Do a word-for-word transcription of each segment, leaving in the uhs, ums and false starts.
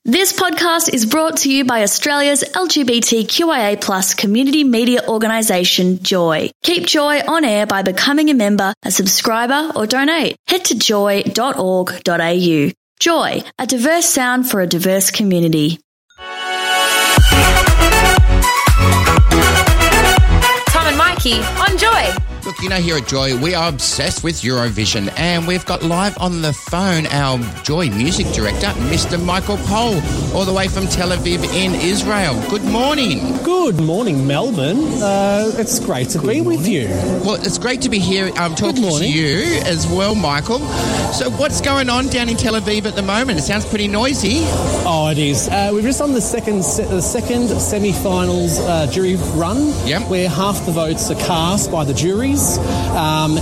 This podcast is brought to you by Australia's L G B T Q I A plus community media organisation, Joy. Keep Joy on air by becoming a member, a subscriber or donate. Head to joy dot org dot a u. Joy, a diverse sound for a diverse community. Tom and Mikey on Joy. Look, you know, here at Joy, we are obsessed with Eurovision, and we've got live on the phone our Joy music director, Mister Michael Pohl, all the way from Tel Aviv in Israel. Good morning. Good morning, Melbourne. Uh, it's great to Good be morning. with you. Well, it's great to be here um, talking to you as well, Michael. So what's going on down in Tel Aviv at the moment? It sounds pretty noisy. Oh, it is. Uh, we're just on the second se- the second semi-finals uh, jury run, yep. where half the votes are cast by the juries. Um,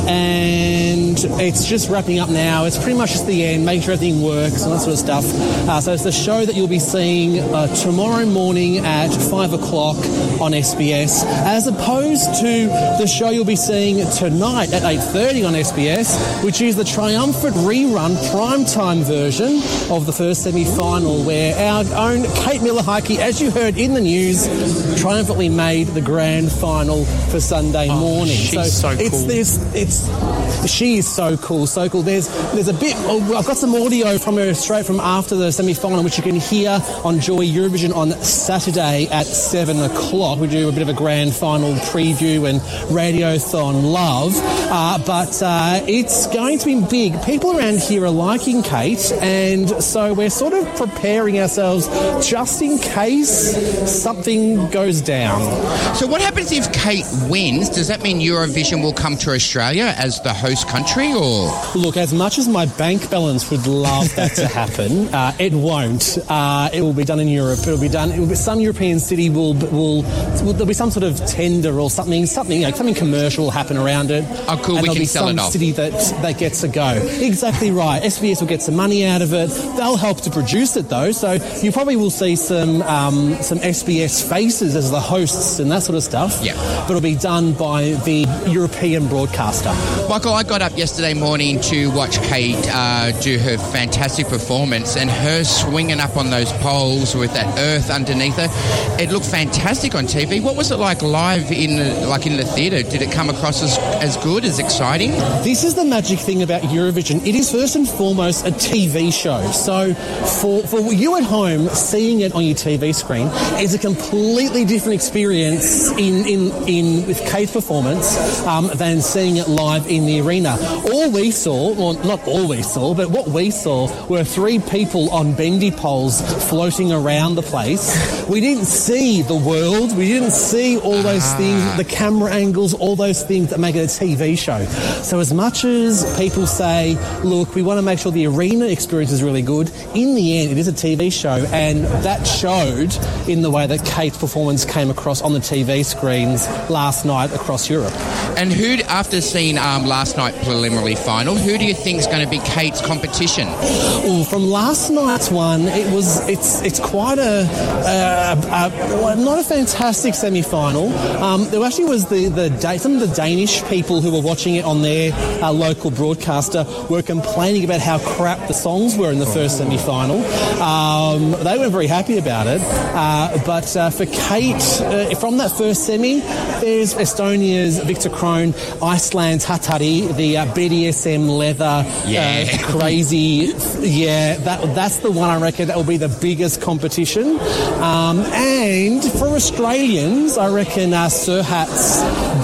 and it's just wrapping up now. It's pretty much just the end, making sure everything works and that sort of stuff. Uh, so it's the show that you'll be seeing uh, tomorrow morning at five o'clock on S B S, as opposed to the show you'll be seeing tonight at eight thirty on S B S, which is the triumphant rerun primetime version of the first semi-final, where our own Kate Miller-Heidke, as you heard in the news, triumphantly made the grand final for Sunday oh, morning. She's so, so it's cool. this. It's she is so cool, so cool. There's there's a bit. Oh, I've got some audio from her straight from after the semi-final, which you can hear on Joy Eurovision on Saturday at seven o'clock. We do a bit of a grand final preview and radiothon love, uh, but uh, it's going to be big. People around here are liking Kate, and so we're sort of preparing ourselves just in case something goes down. So what happens if Kate wins? Does that mean Eurovision will come to Australia as the host country, or? Look, as much as my bank balance would love that to happen, uh, it won't. Uh, it will be done in Europe. It'll be done. It will be, some European city will, will will there'll be some sort of tender or something, something you know, something commercial will happen around it. Oh, cool. And we there'll can be sell some it off. city that that gets a go. Exactly right. S B S will get some money out of it. They'll help to produce it though, so you probably will see some um, some S B S faces as the hosts and that sort of stuff. Yeah. But it'll be done by the European broadcaster. Michael, I got up yesterday morning to watch Kate uh, do her fantastic performance, and her swinging up on those poles with that earth underneath her. It looked fantastic on T V. What was it like live in the, like in the theatre? Did it come across as, as good, as exciting? This is the magic thing about Eurovision. It is first and foremost a T V show. So for, for you at home, seeing it on your T V screen is a completely different experience in, in, in with Kate's performance um, than seeing it live in the arena. All we saw, well, not all we saw, but what we saw were three people on bendy poles floating around the place. We didn't see the world. We didn't see all those ah. things, the camera angles, all those things that make it a T V show. So as much as people say, look, we want to make sure the arena experience is really good, in the end, it is a T V show, and that showed in the way that Kate's performance came across on the T V screens last night across Europe. And who, after seeing um, last night's preliminary final, who do you think is going to be Kate's competition? Well, from last night's one, it was it's it's quite a, a, a not a fantastic semi-final. Um, there actually was the the some of the Danish people who were watching it on their uh, local broadcaster were complaining about how crap the songs were in the first semi-final. Um, they weren't very happy about it. Uh, but uh, for Kate, uh, from that first semi, there's Estonia's Victor Krone, Iceland's Hatari, the uh, B D S M leather, yeah. uh, crazy, yeah, that that's the one I reckon that will be the biggest competition. Um, and for Australians, I reckon uh, Serhat's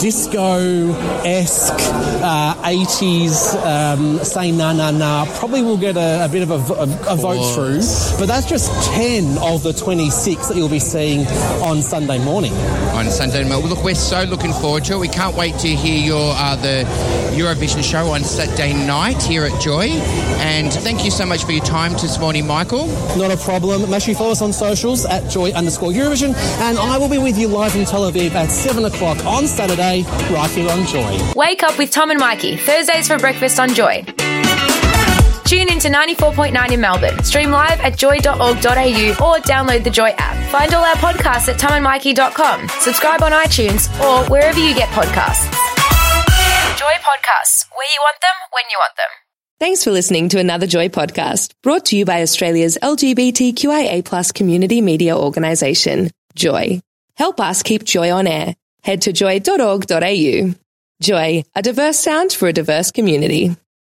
disco-esque uh, eighties um, Say Na Na Na probably will get a, a bit of a, a, a vote through, but that's just ten of the twenty-six that you'll be seeing on Sunday morning. On Sunday morning. Look, we're so looking forward to it. We can't wait to hear your uh, the Eurovision show on Saturday night here at Joy. And thank you so much for your time this morning, Michael. Not a problem. Make sure you follow us on socials at Joy underscore Eurovision, and I will be with you live in Tel Aviv at seven o'clock on Saturday, right here on Joy. Wake up with Tom and Mikey, Thursdays for breakfast on Joy. Tune in to ninety-four point nine in Melbourne. Stream live at joy dot org dot a u or download the Joy app. Find all our podcasts at tom and mikey dot com. Subscribe on iTunes or wherever you get podcasts. Joy Podcasts, where you want them, when you want them. Thanks for listening to another Joy podcast, brought to you by Australia's L G B T Q I A plus community media organisation, Joy. Help us keep Joy on air. Head to joy dot org dot a u. Joy, a diverse sound for a diverse community.